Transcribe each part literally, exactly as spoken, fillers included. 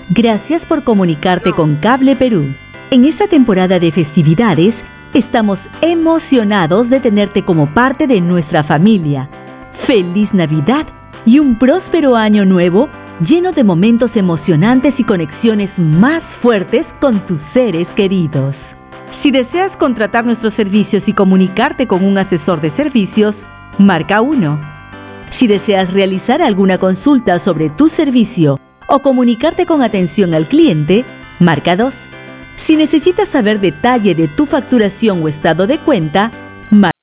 Gracias por comunicarte con Cable Perú. En esta temporada de festividades, estamos emocionados de tenerte como parte de nuestra familia. ¡Feliz Navidad y un próspero año nuevo lleno de momentos emocionantes y conexiones más fuertes con tus seres queridos! Si deseas contratar nuestros servicios y comunicarte con un asesor de servicios, marca uno. Si deseas realizar alguna consulta sobre tu servicio o comunicarte con atención al cliente, marca dos. Si necesitas saber detalle de tu facturación o estado de cuenta, marca.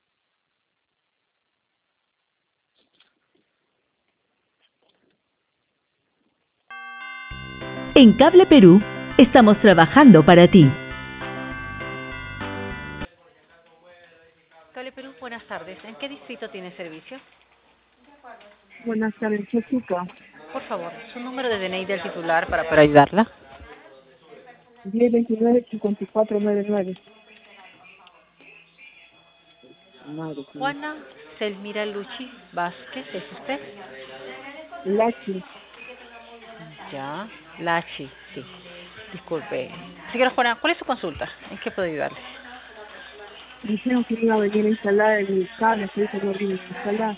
En Cable Perú, estamos trabajando para ti. Cable Perú, buenas tardes. ¿En qué distrito tiene servicio? Buenas tardes, ¿qué chica? Por favor, su número de D N I del titular para poder ayudarla. diez veintinueve cincuenta y cuatro noventa y nueve. Madre mía. Juana Selmira Luchi Vázquez, ¿es usted? Lachi. Ya, Lachi, sí. Disculpe. Señora Juana, ¿cuál es su consulta? ¿En qué puedo ayudarle? Dijeron que iba a venir a instalar el cable, que dice que no viene a instalar.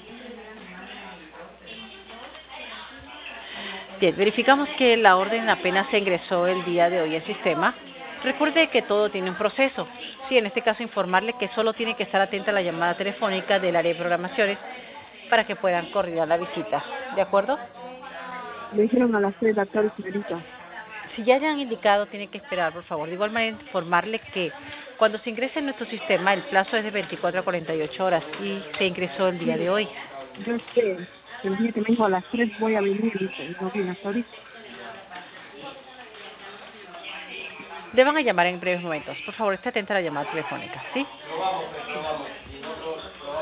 Bien, verificamos que la orden apenas se ingresó el día de hoy al sistema. Recuerde que todo tiene un proceso. Sí, en este caso informarle que solo tiene que estar atenta a la llamada telefónica del área de programaciones para que puedan coordinar la visita. ¿De acuerdo? Me dijeron a las tres de la tarde, señorita. Si ya hayan indicado, tiene que esperar, por favor. De igual manera, informarle que cuando se ingrese en nuestro sistema, el plazo es de veinticuatro a cuarenta y ocho horas y se ingresó el día Sí, de hoy. yo sé. El día que me dijo a las tres voy a venir, dice, y no viene hasta ahorita. Le van a llamar en breves momentos. Por favor, esté atenta a la llamada telefónica, ¿sí?